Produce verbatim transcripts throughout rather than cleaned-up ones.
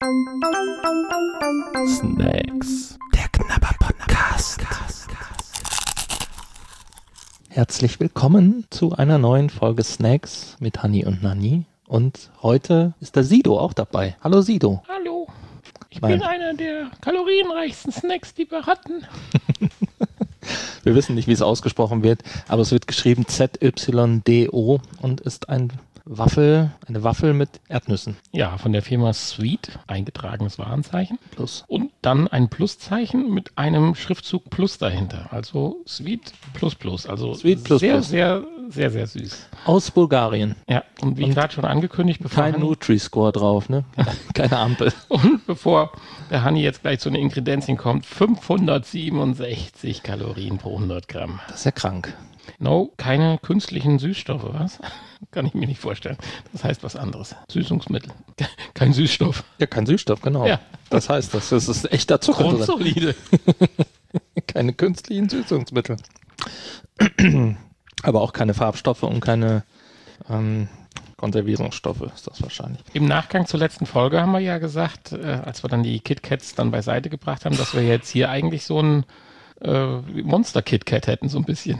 Snacks. Der Knabber-Podcast. Herzlich willkommen zu einer neuen Folge Snacks mit Hanni und Nanni. Und heute ist der Sido auch dabei. Hallo Sido. Hallo. Ich Nein. bin einer der kalorienreichsten Snacks, die wir hatten. Wir wissen nicht, wie es ausgesprochen wird, aber es wird geschrieben Z Y D O und ist ein Waffel, eine Waffel mit Erdnüssen. Ja, von der Firma Sweet, eingetragenes Warenzeichen. Plus. Und dann ein Pluszeichen mit einem Schriftzug Plus dahinter. Also Sweet Plus Plus. Also Sweet Plus sehr, Plus. sehr, sehr, sehr süß. Aus Bulgarien. Ja, und wie Und gerade schon angekündigt, bevor Kein Hanni, Nutri-Score drauf, ne? Keine Ampel. und bevor der Hanni jetzt gleich zu den Ingredienzien kommt, fünfhundertsiebenundsechzig Kalorien pro hundert Gramm. Das ist ja krank. No, keine künstlichen Süßstoffe, was? Kann ich mir nicht vorstellen. Das heißt was anderes. Süßungsmittel. Kein Süßstoff. Ja, kein Süßstoff, genau. Ja. Das heißt, das ist, das ist echter Zucker drin. Grundsolide. Keine künstlichen Süßungsmittel. Aber auch keine Farbstoffe und keine ähm, Konservierungsstoffe ist das wahrscheinlich. Im Nachgang zur letzten Folge haben wir ja gesagt, äh, als wir dann die KitKats dann beiseite gebracht haben, dass wir jetzt hier eigentlich so ein äh, Monster-KitKat hätten, so ein bisschen.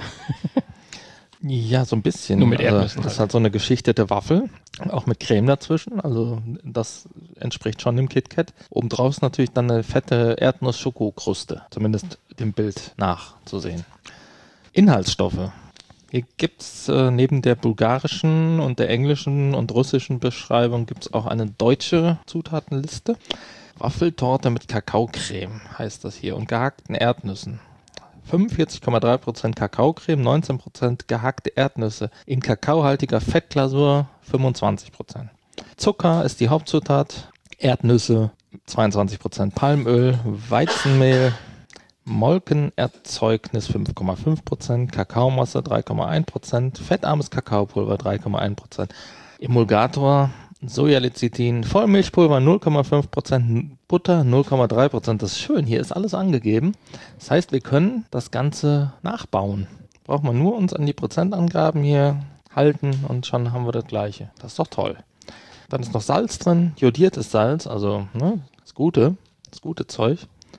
Ja, so ein bisschen. Nur mit also, Erdnüssen das ist halt. halt so eine geschichtete Waffel, auch mit Creme dazwischen. Also das entspricht schon dem KitKat. Obendrauf ist natürlich dann eine fette Erdnuss-Schokokruste, zumindest dem Bild nach zu sehen. Inhaltsstoffe. Hier gibt es äh, neben der bulgarischen und der englischen und russischen Beschreibung gibt es auch eine deutsche Zutatenliste. Waffeltorte mit Kakaocreme heißt das hier und gehackten Erdnüssen. fünfundvierzig Komma drei Prozent Kakaocreme, neunzehn Prozent gehackte Erdnüsse, in kakaohaltiger Fettglasur fünfundzwanzig Prozent. Zucker ist die Hauptzutat, Erdnüsse zweiundzwanzig Prozent, Palmöl, Weizenmehl, Molkenerzeugnis fünf Komma fünf Prozent, Kakaomasse drei Komma eins Prozent, fettarmes Kakaopulver drei Komma eins Prozent, Emulgator, Sojalecithin, Vollmilchpulver null Komma fünf Prozent, Butter null Komma drei Prozent. Das ist schön, hier ist alles angegeben. Das heißt, wir können das Ganze nachbauen. Braucht man nur uns an die Prozentangaben hier halten und schon haben wir das Gleiche. Das ist doch toll. Dann ist noch Salz drin, jodiertes Salz, also ne, das Gute, das gute Zeug.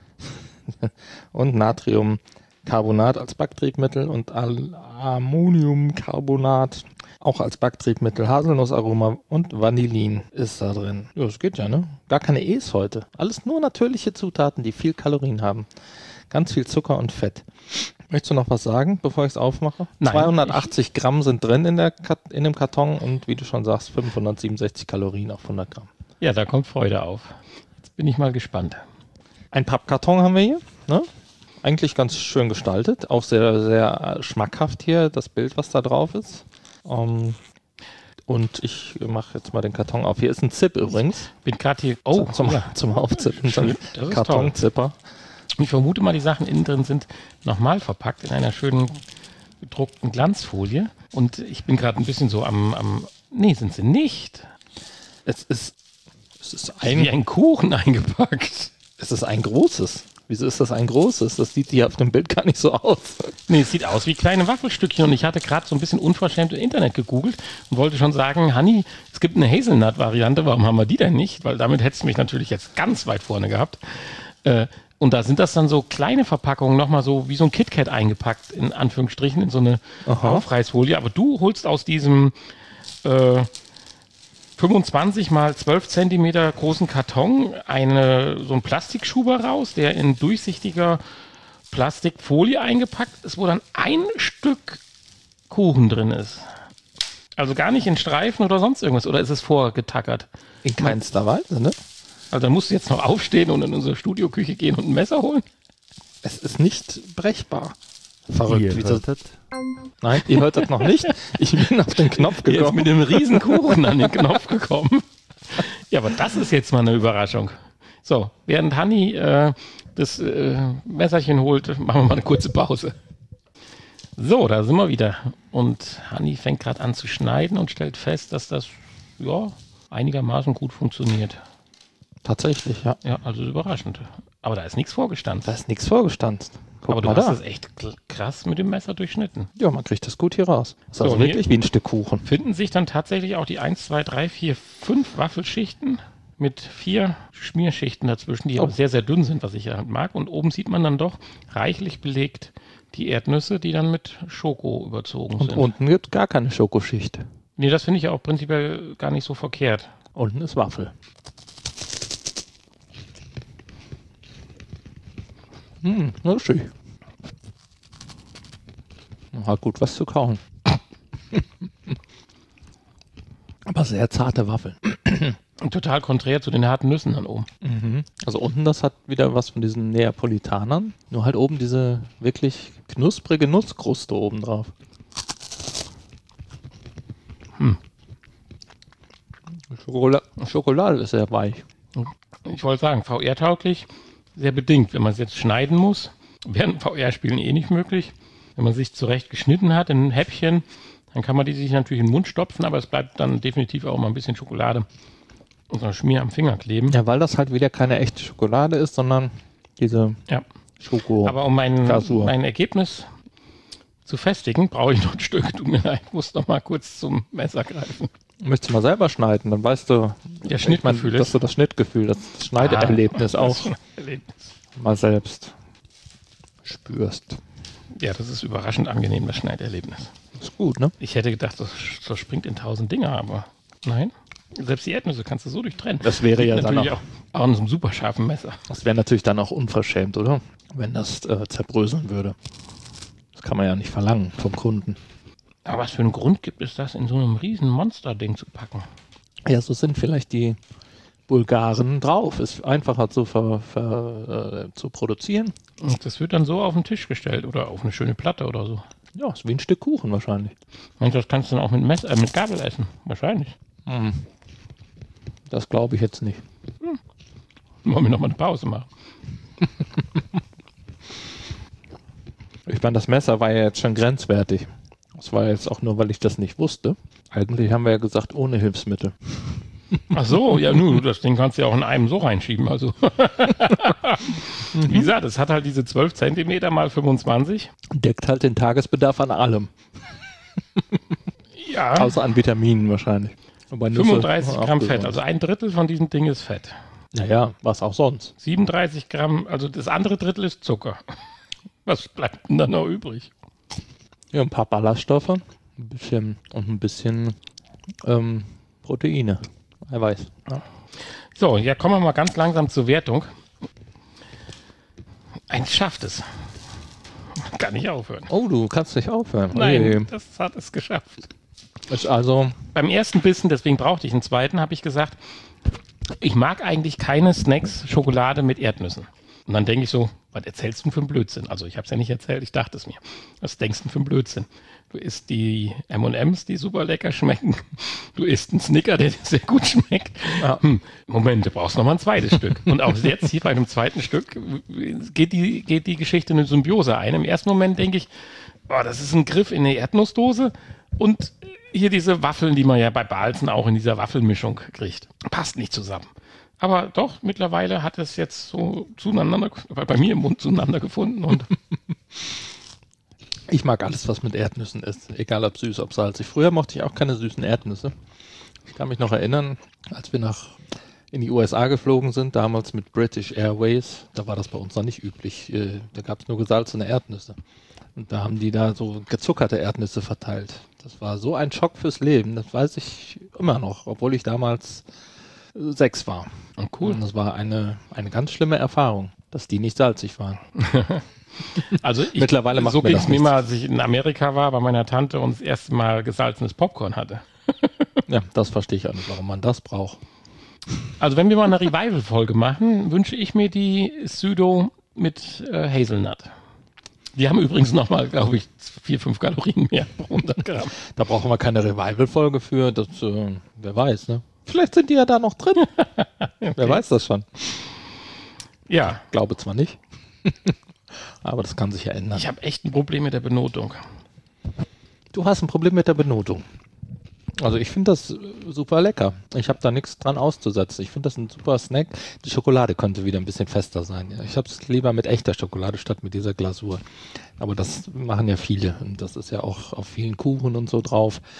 Und Natriumcarbonat als Backtriebmittel und Al- Ammoniumcarbonat auch als Backtriebmittel, Haselnussaroma und Vanillin ist da drin. Ja, das geht ja, ne? Gar keine E's heute. Alles nur natürliche Zutaten, die viel Kalorien haben. Ganz viel Zucker und Fett. Möchtest du noch was sagen, bevor ich es aufmache? Nein, zweihundertachtzig Gramm sind drin in, der Kat- in dem Karton und wie du schon sagst, fünfhundertsiebenundsechzig Kalorien auf hundert Gramm. Ja, da kommt Freude auf. Jetzt bin ich mal gespannt. Ein Pappkarton haben wir hier, ne? Eigentlich ganz schön gestaltet, auch sehr, sehr schmackhaft hier, das Bild, was da drauf ist. Um, und ich mache jetzt mal den Karton auf. Hier ist ein Zip übrigens. Bin gerade hier. Oh, zum, ja. zum Aufzippen. So ein Das ist Kartonzipper. Und ich vermute mal, die Sachen innen drin sind nochmal verpackt in einer schönen gedruckten Glanzfolie. Und ich bin gerade ein bisschen so am, am. Nee, sind sie nicht. Es ist, es ist Wie ein, ein Kuchen eingepackt. es ist ein großes. Wieso ist das ein großes? Das sieht hier auf dem Bild gar nicht so aus. Nee, es sieht aus wie kleine Waffelstückchen. Und ich hatte gerade so ein bisschen unverschämt im Internet gegoogelt und wollte schon sagen, Hanni, es gibt eine Hazelnut-Variante. Warum haben wir die denn nicht? Weil damit hättest du mich natürlich jetzt ganz weit vorne gehabt. Äh, und da sind das dann so kleine Verpackungen, nochmal so wie so ein KitKat eingepackt, in Anführungsstrichen, in so eine Aha. Aufreißfolie. Aber du holst aus diesem äh, fünfundzwanzig mal zwölf Zentimeter großen Karton eine, so einen Plastikschuber raus, der in durchsichtiger Plastikfolie eingepackt ist, wo dann ein Stück Kuchen drin ist. Also gar nicht in Streifen oder sonst irgendwas. Oder ist es vorgetackert? In keinster Weise, ne? Also dann musst du jetzt noch aufstehen und in unsere Studioküche gehen und ein Messer holen? Es ist nicht brechbar. Verrückt. Ihr Wieso? hörtet? Nein, ihr hört das noch nicht. Ich bin auf den Knopf Jetzt gekommen. mit dem riesen Kuchen an den Knopf gekommen. Ja, aber das ist jetzt mal eine Überraschung. So, während Hanni äh, das äh, Messerchen holt, machen wir mal eine kurze Pause. So, da sind wir wieder. Und Hanni fängt gerade an zu schneiden und stellt fest, dass das ja einigermaßen gut funktioniert. Tatsächlich, ja. Ja, also überraschend. Aber da ist nichts vorgestanden. Da ist nichts vorgestanden. Guck Aber du mal hast da. das echt kl- krass mit dem Messer durchschnitten. Ja, man kriegt das gut hier raus. Das ist So, also und hier- wirklich wie ein Stück Kuchen. Finden sich dann tatsächlich auch die eins, zwei, drei, vier, fünf Waffelschichten mit vier Schmierschichten dazwischen, die Oh. auch sehr, sehr dünn sind, was ich ja mag. Und oben sieht man dann doch reichlich belegt die Erdnüsse, die dann mit Schoko überzogen Und sind. unten gibt es gar keine Schokoschicht. Nee, das finde ich auch prinzipiell gar nicht so verkehrt. Unten ist Waffel. Hm, na schön. Hat gut was zu kauen. Aber sehr zarte Waffeln. Und total konträr zu den harten Nüssen dann oben. Mhm. Also unten, das hat wieder was von diesen Neapolitanern. Nur halt oben diese wirklich knusprige Nutzkruste oben drauf. Hm. Schokola Schokolade ist sehr weich. Ich wollte sagen, V R-tauglich, sehr bedingt. Wenn man es jetzt schneiden muss, während V R-Spielen eh nicht möglich. Wenn man sich zurecht geschnitten hat in ein Häppchen, dann kann man die sich natürlich in den Mund stopfen, aber es bleibt dann definitiv auch mal ein bisschen Schokolade und so ein Schmier am Finger kleben. Ja, weil das halt wieder keine echte Schokolade ist, sondern diese Ja. Schoko. Aber um mein, Glasur. mein Ergebnis zu festigen, brauche ich noch ein Stück. Tut mir leid, ich muss noch mal kurz zum Messer greifen. Müsstest du mal selber schneiden, dann weißt du, Der ich mein, Schnittgefühl dass ist. du das Schnittgefühl, das Schneideerlebnis Ah, auch das Erlebnis. mal selbst spürst. Ja, das ist überraschend angenehm, das Schneiderlebnis. Ist gut, ne? Ich hätte gedacht, das zerspringt in tausend Dinger, aber nein. Selbst die Erdnüsse kannst du so durchtrennen. Das wäre ja dann Natürlich auch, auch, auch an so einem super scharfen Messer. das wäre natürlich dann auch unverschämt, oder? Wenn das äh, zerbröseln würde. Das kann man ja nicht verlangen vom Kunden. Aber was für einen Grund gibt es, das in so einem riesen Monster-Ding zu packen? Ja, so sind vielleicht die Bulgaren drauf. Ist einfacher zu, ver, ver, äh, zu produzieren. Und das wird dann so auf den Tisch gestellt oder auf eine schöne Platte oder so. Ja, ist wie ein Stück Kuchen wahrscheinlich. Und das kannst du dann auch mit, Messer, äh, mit Gabel essen. Wahrscheinlich. Das glaube ich jetzt nicht. Wollen wir nochmal eine Pause machen? Ich meine, das Messer war ja jetzt schon grenzwertig. Das war jetzt auch nur, weil ich das nicht wusste. Eigentlich haben wir ja gesagt, ohne Hilfsmittel. Ach so, ja, nun, das Ding kannst du ja auch in einem so reinschieben. Also, wie gesagt, es hat halt diese zwölf Zentimeter mal fünfundzwanzig. Deckt halt den Tagesbedarf an allem. Ja, Außer an Vitaminen wahrscheinlich. Wobei Nüsse fünfunddreißig auch Gramm Fett. besonders. Also ein Drittel von diesem Ding ist Fett. Naja, was auch sonst. siebenunddreißig Gramm, also das andere Drittel ist Zucker. Was bleibt denn da noch übrig? Ja, ein paar Ballaststoffe, ein bisschen und ein bisschen ähm, Proteine. Eiweiß. Ja. So, ja, kommen wir mal ganz langsam zur Wertung. Eins schafft es. Kann nicht aufhören. Oh, du kannst nicht aufhören. Nein, Oje. das hat es geschafft. Ist also, Beim ersten Bissen, deswegen brauchte ich einen zweiten, habe ich gesagt, ich mag eigentlich keine Snacks Schokolade mit Erdnüssen. Und dann denke ich so, was erzählst du denn für einen Blödsinn? Also ich habe es ja nicht erzählt, ich dachte es mir. Was denkst du denn für einen Blödsinn? Du isst die M und M's, die super lecker schmecken. Du isst einen Snicker, der dir sehr gut schmeckt. Ja. Hm, Moment, du brauchst noch mal ein zweites Stück. Und auch jetzt hier bei einem zweiten Stück geht die, geht die Geschichte in eine Symbiose ein. Im ersten Moment denke ich, oh, das ist ein Griff in eine Erdnussdose und hier diese Waffeln, die man ja bei Balzen auch in dieser Waffelmischung kriegt. Passt nicht zusammen. Aber doch, mittlerweile hat es jetzt so zueinander, bei mir im Mund zueinander gefunden. Und ich mag alles, was mit Erdnüssen ist. Egal ob süß, ob salzig. Früher mochte ich auch keine süßen Erdnüsse. Ich kann mich noch erinnern, als wir nach in die U S A geflogen sind, damals mit British Airways, da war das bei uns noch nicht üblich. Äh, Da gab es nur gesalzene Erdnüsse. Und da haben die da so gezuckerte Erdnüsse verteilt. Das war so ein Schock fürs Leben, das weiß ich immer noch, obwohl ich damals äh, sechs war. oh, cool. Und das war eine, eine ganz schlimme Erfahrung, dass die nicht salzig waren. Also ich, Mittlerweile macht so mir ging das es mir nichts. mal, als ich in Amerika war bei meiner Tante und das erste Mal gesalzenes Popcorn hatte. Ja, das verstehe ich auch nicht, warum man das braucht. Also wenn wir mal eine Revival-Folge machen, wünsche ich mir die Südo mit äh, Hazelnut. Die haben übrigens nochmal, glaube ich, vier, fünf Kalorien mehr pro hundert Gramm. Da brauchen wir keine Revival-Folge für, das, äh, wer weiß, ne? Vielleicht sind die ja da noch drin. Okay. Wer weiß das schon. Ja, Glaube zwar nicht, aber das kann sich ja ändern. ich habe echt ein Problem mit der Benotung. Du hast ein Problem mit der Benotung. Also ich finde das äh, super lecker. Ich habe da nichts dran auszusetzen. Ich finde das ein super Snack. Die Schokolade könnte wieder ein bisschen fester sein. Ja. Ich habe es lieber mit echter Schokolade statt mit dieser Glasur. Aber das machen ja viele. Und das ist ja auch auf vielen Kuchen und so drauf.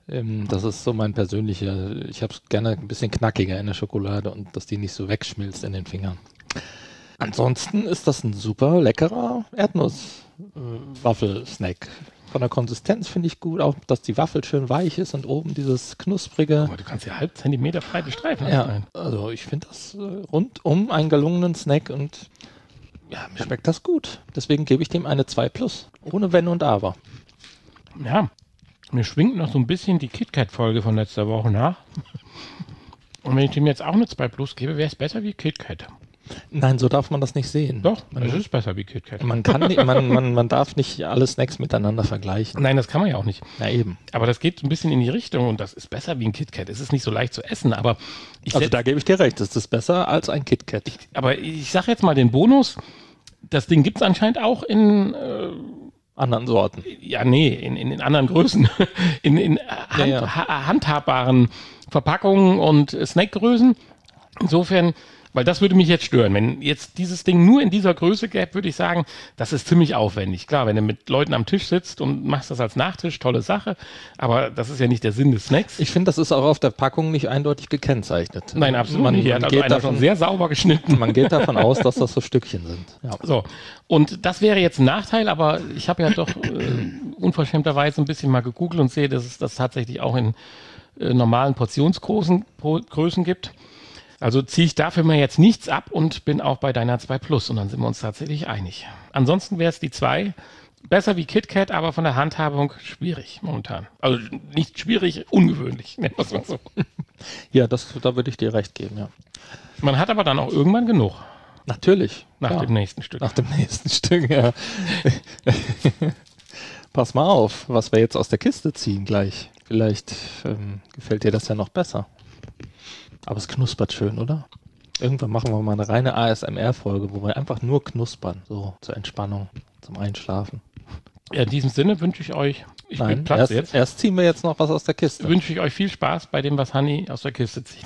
Ähm, das ist so mein persönlicher, ich habe es gerne ein bisschen knackiger in der Schokolade und dass die nicht so wegschmilzt in den Fingern. Ansonsten ist das ein super leckerer Erdnuss-Waffelsnack. Von der Konsistenz finde ich gut, auch dass die Waffel schön weich ist und oben dieses knusprige. Aber du kannst ja halb Zentimeter breite Streifen Ja, rein. also ich finde das äh, rundum einen gelungenen Snack und ja, mir schmeckt das gut. Deswegen gebe ich dem eine zwei plus. Ohne Wenn und Aber. Ja, mir schwingt noch so ein bisschen die KitKat-Folge von letzter Woche nach. Und wenn ich dem jetzt auch eine zwei plus gebe, wäre es besser wie KitKat. Nein, so darf man das nicht sehen. Doch, es ist besser wie KitKat. Man kann nicht, man, man, man darf nicht alle Snacks miteinander vergleichen. Nein, das kann man ja auch nicht. Ja, eben. Aber das geht ein bisschen in die Richtung und das ist besser wie ein KitKat. Es ist nicht so leicht zu essen, aber ich, Also setz, da gebe ich dir recht, das ist besser als ein KitKat. aber ich sage jetzt mal den Bonus. Das Ding gibt es anscheinend auch in, äh, Anderen Sorten. ja nee, in, in, in anderen Größen, in, in Hand, Ja, ja. ha, handhabbaren Verpackungen und äh, Snackgrößen. Insofern, weil das würde mich jetzt stören. Wenn jetzt dieses Ding nur in dieser Größe gäbe, würde ich sagen, das ist ziemlich aufwendig. Klar, wenn du mit Leuten am Tisch sitzt und machst das als Nachtisch, tolle Sache. Aber das ist ja nicht der Sinn des Snacks. Ich finde, das ist auch auf der Packung nicht eindeutig gekennzeichnet. Nein, absolut man, nicht. Hier man, hat also geht einer davon, schon sehr sauber geschnitten. man geht davon aus, dass das so Stückchen sind. Ja. So, und das wäre jetzt ein Nachteil, aber ich habe ja doch äh, unverschämterweise ein bisschen mal gegoogelt und sehe, dass es das tatsächlich auch in äh, normalen Portionsgrößen Pro- Größen gibt. Also ziehe ich dafür mir jetzt nichts ab und bin auch bei deiner zwei plus und dann sind wir uns tatsächlich einig. Ansonsten wäre es die zwei, besser wie KitKat, aber von der Handhabung schwierig momentan. Also nicht schwierig, ungewöhnlich, nennen wir es mal so. Ja, das, da würde ich dir recht geben, ja. Man hat aber dann auch irgendwann genug Natürlich. nach ja. dem nächsten Stück. Nach dem nächsten Stück, ja. Pass mal auf, was wir jetzt aus der Kiste ziehen gleich. Vielleicht ähm, gefällt dir das ja noch besser. Aber es knuspert schön, oder? Irgendwann machen wir mal eine reine A S M R-Folge, wo wir einfach nur knuspern. So zur Entspannung, zum Einschlafen. Ja, in diesem Sinne wünsche ich euch, ich bin Nein, Platz erst, jetzt, erst ziehen wir jetzt noch was aus der Kiste. wünsche ich euch viel Spaß bei dem, was Hanni aus der Kiste zieht.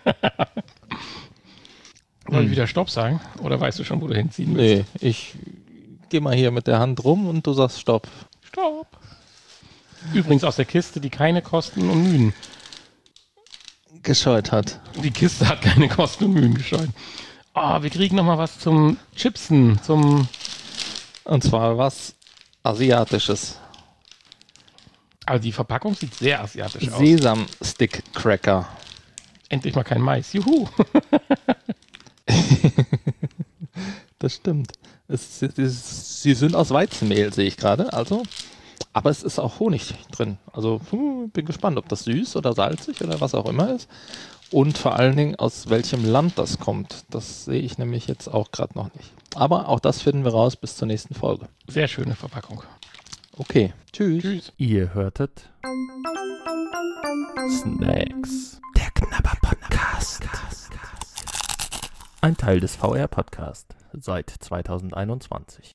Soll ich wieder Stopp sagen? Oder weißt du schon, wo du hinziehen willst? Nee, ich gehe mal hier mit der Hand rum und du sagst Stopp. Stopp. Übrigens aus der Kiste, die keine Kosten und Mühen. Gescheut hat. Die Kiste hat keine Kosten und Mühen gescheut. Oh, wir kriegen noch mal was zum Chipsen, zum... Und zwar was Asiatisches. Also die Verpackung sieht sehr asiatisch aus. Sesam-Stick-Cracker. Endlich mal kein Mais. Juhu. Das stimmt. Es, es, es, sie sind aus Weizenmehl, sehe ich gerade. Also, aber es ist auch Honig drin. Also hm, bin gespannt, ob das süß oder salzig oder was auch immer ist. Und vor allen Dingen, aus welchem Land das kommt. Das sehe ich nämlich jetzt auch gerade noch nicht. Aber auch das finden wir raus bis zur nächsten Folge. Sehr schöne Verpackung. Okay. Tschüss. Tschüss. Ihr hörtet Snacks. Der Knabber Podcast. Ein Teil des V R Podcast seit zweitausendeinundzwanzig.